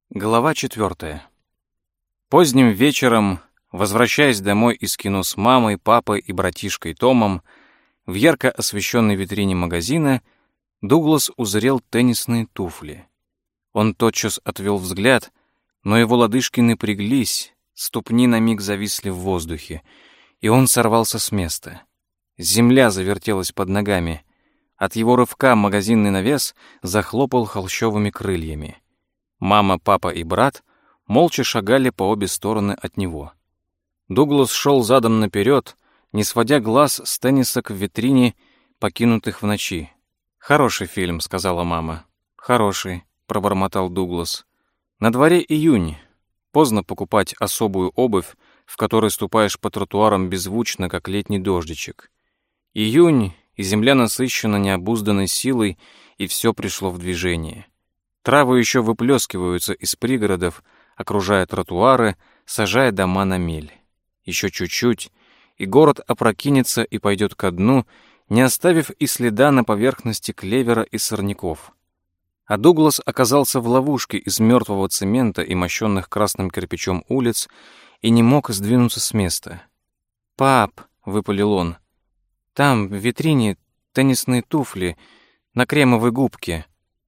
Глава 4. Поздним вечером, возвращаясь домой из кино с мамой, папой и братишкой Томом, в ярко освещенной витрине магазина Дуглас узрел теннисные туфли. Он тотчас отвел взгляд, но его лодыжки напряглись, ступни на миг зависли в воздухе, и он сорвался с места. Земля завертелась под ногами. От его рывка магазинный навес захлопал холщовыми крыльями. Мама, папа и брат молча шагали по обе стороны от него. Дуглас шел задом наперед, не сводя глаз с теннисок в витрине, покинутых в ночи. «Хороший фильм», — сказала мама. «Хороший», — пробормотал Дуглас. «На дворе июнь. Поздно покупать особую обувь, в которой ступаешь по тротуарам беззвучно, как летний дождичек. Июнь, и земля насыщена необузданной силой, и все пришло в движение. Травы еще выплескиваются из пригородов, окружая тротуары, сажая дома на мель. Еще чуть-чуть, и город опрокинется и пойдет ко дну, не оставив и следа на поверхности клевера и сорняков. А Дуглас оказался в ловушке из мертвого цемента и мощенных красным кирпичом улиц и не мог сдвинуться с места. «Пап», — выпалил он, — «там, в витрине, теннисные туфли на кремовой губке».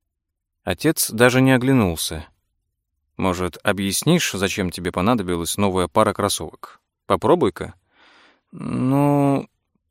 Отец даже не оглянулся. «Может, объяснишь, зачем тебе понадобилась новая пара кроссовок? Попробуй-ка». «Ну...»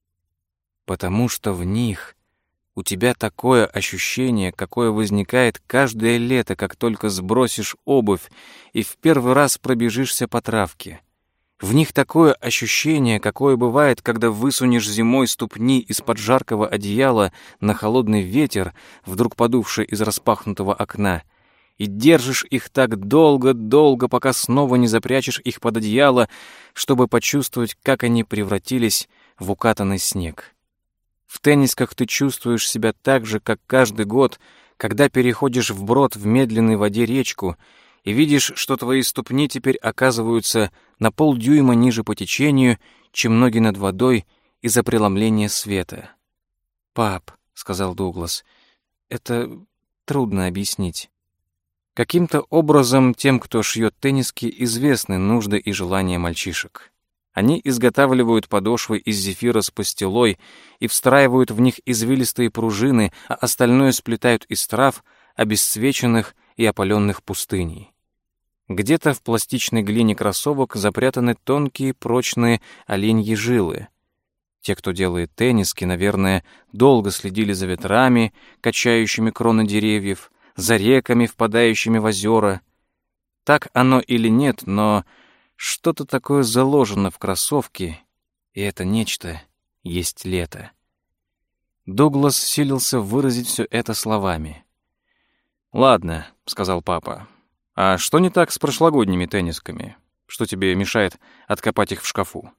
«Потому что в них у тебя такое ощущение, какое возникает каждое лето, как только сбросишь обувь и в первый раз пробежишься по травке. В них такое ощущение, какое бывает, когда высунешь зимой ступни из-под жаркого одеяла на холодный ветер, вдруг подувший из распахнутого окна, и держишь их так долго-долго, пока снова не запрячешь их под одеяло, чтобы почувствовать, как они превратились в укатанный снег. В теннисках ты чувствуешь себя так же, как каждый год, когда переходишь вброд в медленной воде речку и видишь, что твои ступни теперь оказываются на полдюйма ниже по течению, чем ноги над водой из-за преломления света. «Пап», — сказал Дуглас, — «это трудно объяснить». Каким-то образом тем, кто шьет тенниски, известны нужды и желания мальчишек. Они изготавливают подошвы из зефира с пастилой и встраивают в них извилистые пружины, а остальное сплетают из трав, обесцвеченных и опаленных пустыней. Где-то в пластичной глине кроссовок запрятаны тонкие прочные оленьи жилы. Те, кто делает тенниски, наверное, долго следили за ветрами, качающими кроны деревьев, за реками, впадающими в озера. Так оно или нет, но что-то такое заложено в кроссовке, и это нечто есть лето. Дуглас силился выразить все это словами. «Ладно», — сказал папа. «А что не так с прошлогодними теннисками? Что тебе мешает откопать их в шкафу?»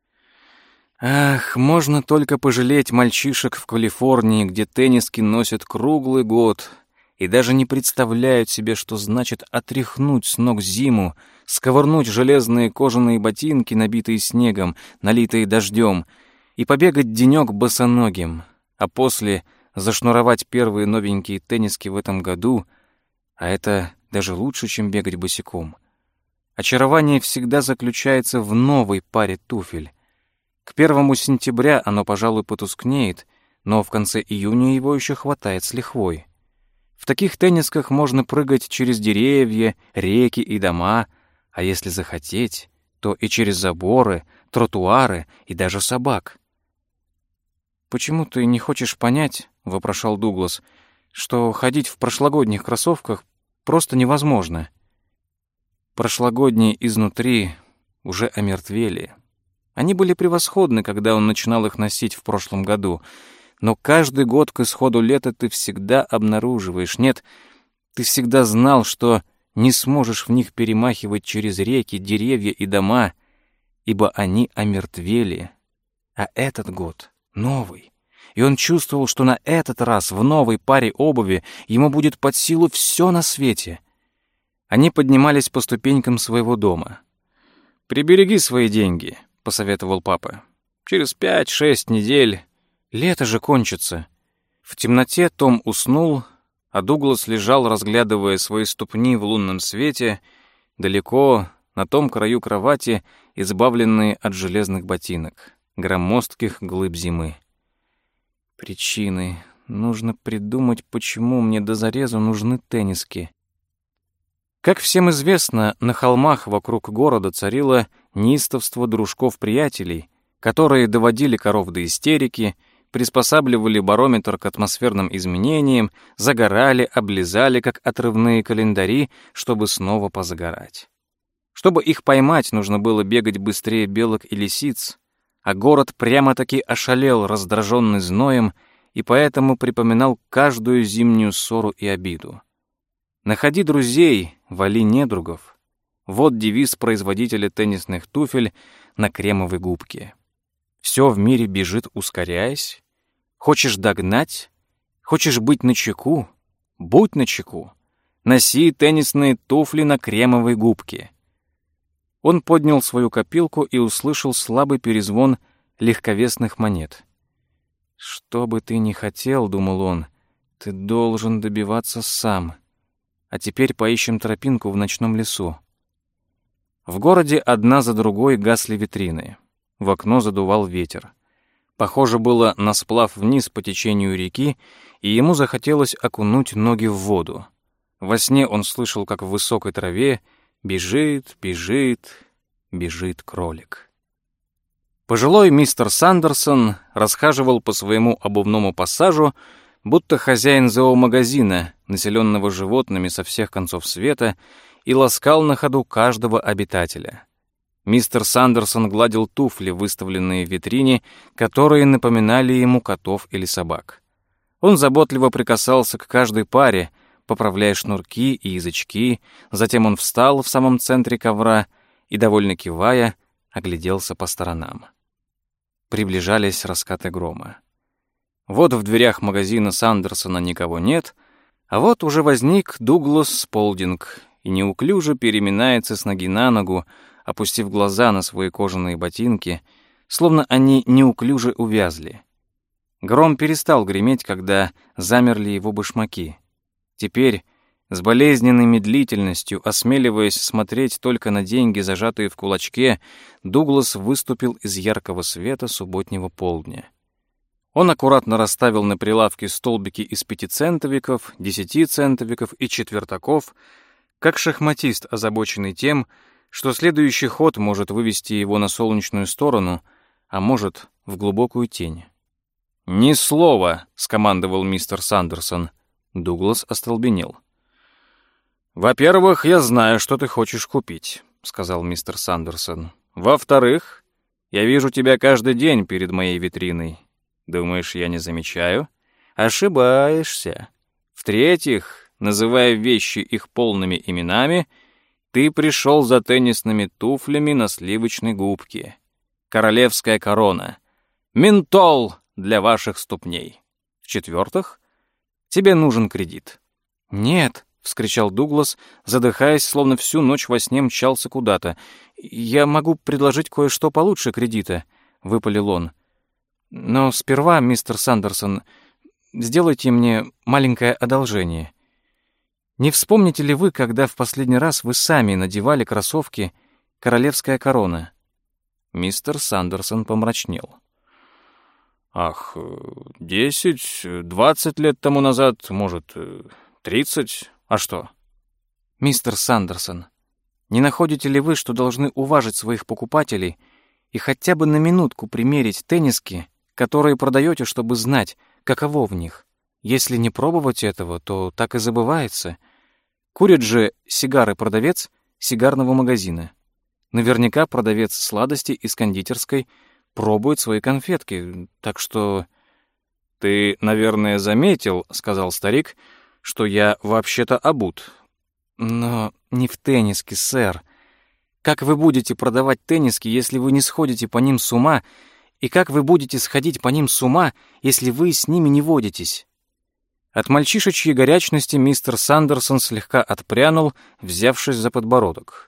«Ах, можно только пожалеть мальчишек в Калифорнии, где тенниски носят круглый год и даже не представляют себе, что значит отряхнуть с ног зиму, сковырнуть железные кожаные ботинки, набитые снегом, налитые дождем, и побегать денек босоногим, а после зашнуровать первые новенькие тенниски в этом году, а это даже лучше, чем бегать босиком. Очарование всегда заключается в новой паре туфель. К 1 сентября оно, пожалуй, потускнеет, но в конце июня его еще хватает с лихвой. В таких теннисках можно прыгать через деревья, реки и дома, а если захотеть, то и через заборы, тротуары и даже собак. «Почему ты не хочешь понять, — вопрошал Дуглас, — что ходить в прошлогодних кроссовках просто невозможно? Прошлогодние изнутри уже омертвели. Они были превосходны, когда он начинал их носить в прошлом году, но каждый год к исходу лета ты всегда обнаруживаешь, нет, ты всегда знал, что не сможешь в них перемахивать через реки, деревья и дома, ибо они омертвели. А этот год новый, и он чувствовал, что на этот раз в новой паре обуви ему будет под силу все на свете. Они поднимались по ступенькам своего дома. «Прибереги свои деньги», — посоветовал папа. «Через 5-6 недель лето же кончится». В темноте Том уснул, а Дуглас лежал, разглядывая свои ступни в лунном свете, далеко, на том краю кровати, избавленные от железных ботинок, громоздких глыб зимы. Причины. Нужно придумать, почему мне до зарезу нужны тенниски. Как всем известно, на холмах вокруг города царило неистовство дружков-приятелей, которые доводили коров до истерики, приспосабливали барометр к атмосферным изменениям, загорали, облизали, как отрывные календари, чтобы снова позагорать. Чтобы их поймать, нужно было бегать быстрее белок и лисиц, а город прямо-таки ошалел, раздраженный зноем, и поэтому припоминал каждую зимнюю ссору и обиду. «Находи друзей, вали недругов». Вот девиз производителя теннисных туфель на кремовой губке. Все в мире бежит, ускоряясь. Хочешь догнать? Хочешь быть начеку? Будь начеку. Носи теннисные туфли на кремовой губке. Он поднял свою копилку и услышал слабый перезвон легковесных монет. «Что бы ты ни хотел, — думал он, — ты должен добиваться сам. А теперь поищем тропинку в ночном лесу». В городе одна за другой гасли витрины. В окно задувал ветер. Похоже было на сплав вниз по течению реки, и ему захотелось окунуть ноги в воду. Во сне он слышал, как в высокой траве бежит, бежит, бежит кролик. Пожилой мистер Сандерсон расхаживал по своему обувному пассажу, будто хозяин зоомагазина, населенного животными со всех концов света, и ласкал на ходу каждого обитателя. Мистер Сандерсон гладил туфли, выставленные в витрине, которые напоминали ему котов или собак. Он заботливо прикасался к каждой паре, поправляя шнурки и язычки, затем он встал в самом центре ковра и, довольно кивая, огляделся по сторонам. Приближались раскаты грома. Вот в дверях магазина Сандерсона никого нет, а вот уже возник Дуглас Сполдинг и неуклюже переминается с ноги на ногу, опустив глаза на свои кожаные ботинки, словно они неуклюже увязли. Гром перестал греметь, когда замерли его башмаки. Теперь, с болезненной медлительностью, осмеливаясь смотреть только на деньги, зажатые в кулачке, Дуглас выступил из яркого света субботнего полдня. Он аккуратно расставил на прилавке столбики из 5-центовиков, 10-центовиков и четвертаков, как шахматист, озабоченный тем, что следующий ход может вывести его на солнечную сторону, а может, в глубокую тень. «Ни слова!» — скомандовал мистер Сандерсон. Дуглас остолбенел. «Во-первых, я знаю, что ты хочешь купить», — сказал мистер Сандерсон. «Во-вторых, я вижу тебя каждый день перед моей витриной. Думаешь, я не замечаю? Ошибаешься. В-третьих, называя вещи их полными именами, ты пришел за теннисными туфлями на сливочной губке. Королевская корона. Ментол для ваших ступней. В-четвертых, тебе нужен кредит». «Нет», — вскричал Дуглас, задыхаясь, словно всю ночь во сне мчался куда-то. «Я могу предложить кое-что получше кредита», — выпалил он. «Но сперва, мистер Сандерсон, сделайте мне маленькое одолжение. Не вспомните ли вы, когда в последний раз вы сами надевали кроссовки «Королевская корона»?» Мистер Сандерсон помрачнел. «Ах, 10-20 лет тому назад, может, 30, а что?» «Мистер Сандерсон, не находите ли вы, что должны уважить своих покупателей и хотя бы на минутку примерить тенниски, которые продаете, чтобы знать, каково в них? Если не пробовать этого, то так и забывается. Курит же сигары-продавец сигарного магазина. Наверняка продавец сладостей из кондитерской пробует свои конфетки, так что...» «Ты, наверное, заметил, — сказал старик, — что я вообще-то обут». «Но не в тенниске, сэр. Как вы будете продавать тенниски, если вы не сходите по ним с ума, и как вы будете сходить по ним с ума, если вы с ними не водитесь?» От мальчишечьей горячности мистер Сандерсон слегка отпрянул, взявшись за подбородок.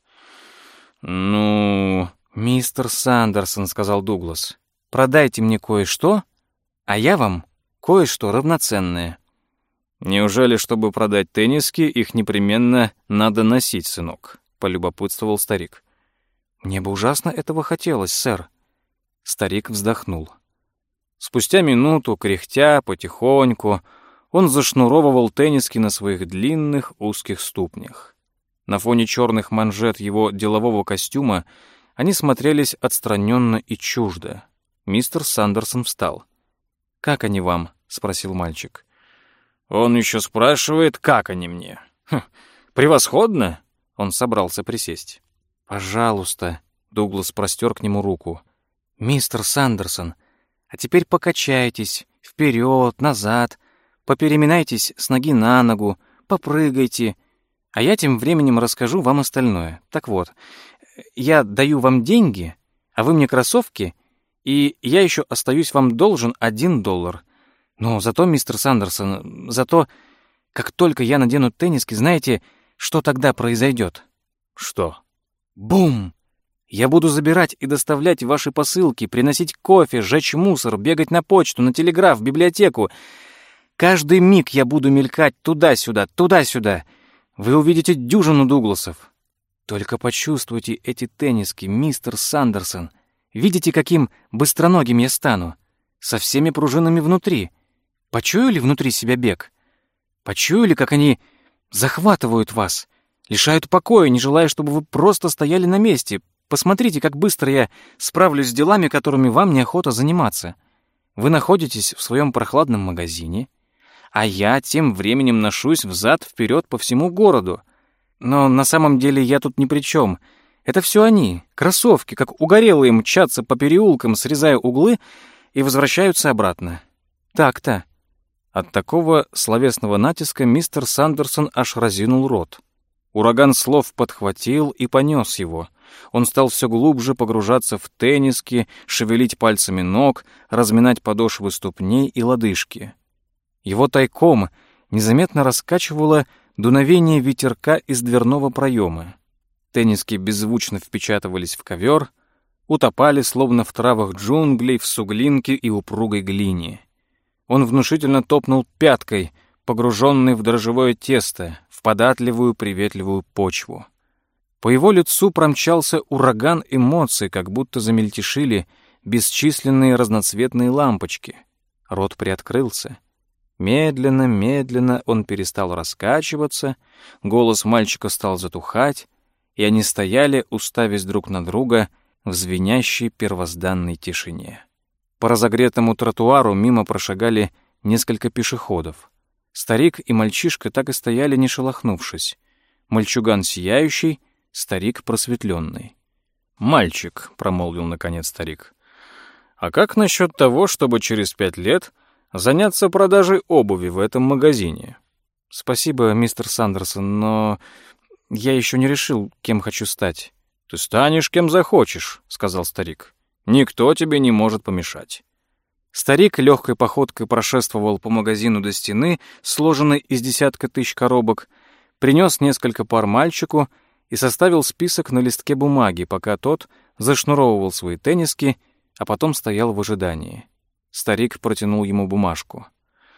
«Ну...» «Мистер Сандерсон, — сказал Дуглас, — продайте мне кое-что, а я вам кое-что равноценное». «Неужели, чтобы продать тенниски, их непременно надо носить, сынок?» — полюбопытствовал старик. «Мне бы ужасно этого хотелось, сэр». Старик вздохнул. Спустя минуту, кряхтя, потихоньку, он зашнуровывал тенниски на своих длинных узких ступнях. На фоне черных манжет его делового костюма они смотрелись отстраненно и чуждо. Мистер Сандерсон встал. «Как они вам?» — спросил мальчик. «Он еще спрашивает, как они мне. Превосходно!» Он собрался присесть. «Пожалуйста», — Дуглас простер к нему руку. «Мистер Сандерсон, а теперь покачайтесь вперед, назад, попереминайтесь с ноги на ногу, попрыгайте, а я тем временем расскажу вам остальное. Так вот, я даю вам деньги, а вы мне кроссовки, и я еще остаюсь вам должен $1. Но зато, мистер Сандерсон, как только я надену тенниски, знаете, что тогда произойдет?» «Что?» «Бум! Я буду забирать и доставлять ваши посылки, приносить кофе, сжечь мусор, бегать на почту, на телеграф, в библиотеку. Каждый миг я буду мелькать туда-сюда, туда-сюда. Вы увидите дюжину Дугласов. Только почувствуйте эти тенниски, мистер Сандерсон. Видите, каким быстроногим я стану? Со всеми пружинами внутри. Почуяли внутри себя бег? Почуяли, как они захватывают вас, лишают покоя, не желая, чтобы вы просто стояли на месте? Посмотрите, как быстро я справлюсь с делами, которыми вам неохота заниматься. Вы находитесь в своем прохладном магазине, а я тем временем ношусь взад-вперед по всему городу. Но на самом деле я тут ни при чем. Это все они, кроссовки, как угорелые, мчатся по переулкам, срезая углы, и возвращаются обратно. Так-то». От такого словесного натиска мистер Сандерсон аж разинул рот. Ураган слов подхватил и понес его. Он стал все глубже погружаться в тенниски, шевелить пальцами ног, разминать подошвы ступней и лодыжки. Его тайком незаметно раскачивало дуновение ветерка из дверного проема. Тенниски беззвучно впечатывались в ковер, утопали, словно в травах джунглей, в суглинке и упругой глине. Он внушительно топнул пяткой, погруженный в дрожжевое тесто, в податливую приветливую почву. По его лицу промчался ураган эмоций, как будто замельтешили бесчисленные разноцветные лампочки. Рот приоткрылся. Медленно, медленно он перестал раскачиваться, голос мальчика стал затухать, и они стояли, уставясь друг на друга в звенящей первозданной тишине. По разогретому тротуару мимо прошагали несколько пешеходов. Старик и мальчишка так и стояли, не шелохнувшись. Мальчуган сияющий, старик просветленный. «Мальчик», — промолвил наконец старик, — «а как насчет того, чтобы через 5 лет заняться продажей обуви в этом магазине?» «Спасибо, мистер Сандерсон, но я еще не решил, кем хочу стать». «Ты станешь кем захочешь», — сказал старик. «Никто тебе не может помешать». Старик легкой походкой прошествовал по магазину до стены, сложенной из десятка тысяч коробок, принес несколько пар мальчику и составил список на листке бумаги, пока тот зашнуровывал свои тенниски, а потом стоял в ожидании. Старик протянул ему бумажку.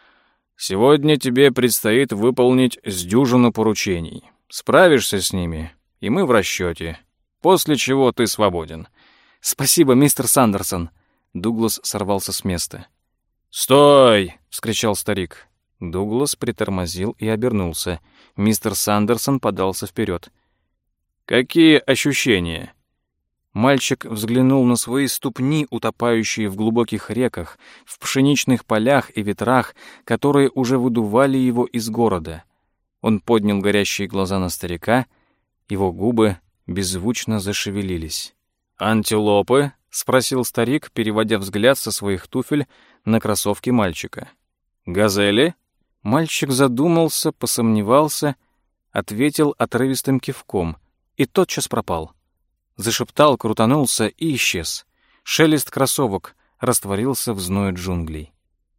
«Сегодня тебе предстоит выполнить с дюжину поручений. Справишься с ними, и мы в расчете. После чего ты свободен». «Спасибо, мистер Сандерсон». Дуглас сорвался с места. «Стой!» — вскричал старик. Дуглас притормозил и обернулся. Мистер Сандерсон подался вперед. «Какие ощущения?» Мальчик взглянул на свои ступни, утопающие в глубоких реках, в пшеничных полях и ветрах, которые уже выдували его из города. Он поднял горящие глаза на старика, его губы беззвучно зашевелились. «Антилопы?» — спросил старик, переводя взгляд со своих туфель на кроссовки мальчика. «Газели?» Мальчик задумался, посомневался, ответил отрывистым кивком и тотчас пропал. Зашептал, крутанулся и исчез. Шелест кроссовок растворился в зное джунглей.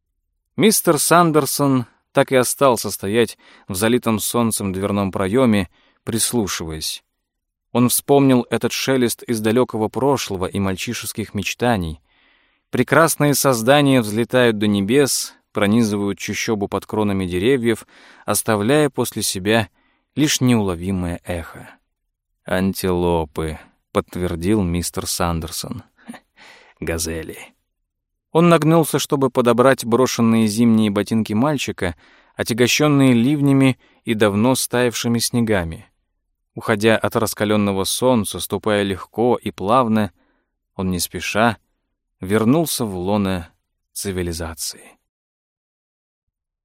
Мистер Сандерсон так и остался стоять в залитом солнцем дверном проеме, прислушиваясь. Он вспомнил этот шелест из далекого прошлого и мальчишеских мечтаний. Прекрасные создания взлетают до небес, пронизывают чащобу под кронами деревьев, оставляя после себя лишь неуловимое эхо. «Антилопы», — подтвердил мистер Сандерсон. «Газели». Он нагнулся, чтобы подобрать брошенные зимние ботинки мальчика, отягощенные ливнями и давно стаявшими снегами. Уходя от раскаленного солнца, ступая легко и плавно, он не спеша вернулся в лоно цивилизации.